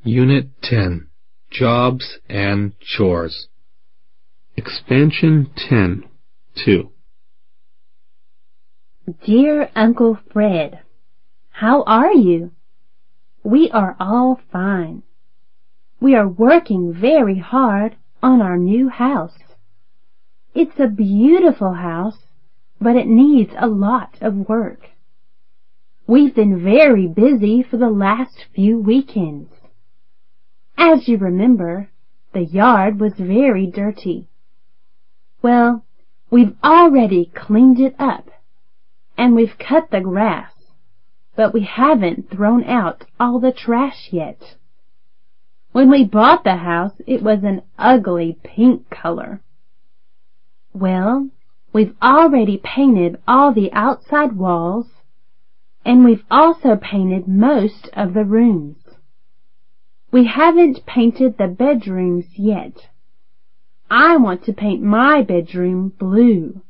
Unit 10, Jobs and Chores. Expansion 10, 2. Dear Uncle Fred, how are you? We are all fine. We are working very hard on our new house. It's a beautiful house, but it needs a lot of work. We've been very busy for the last few weekends. As you remember, the yard was very dirty. Well, we've already cleaned it up, and we've cut the grass, but we haven't thrown out all the trash yet. When we bought the house, it was an ugly pink color. Well, we've already painted all the outside walls, and we've also painted most of the rooms. We haven't painted the bedrooms yet. I want to paint my bedroom blue.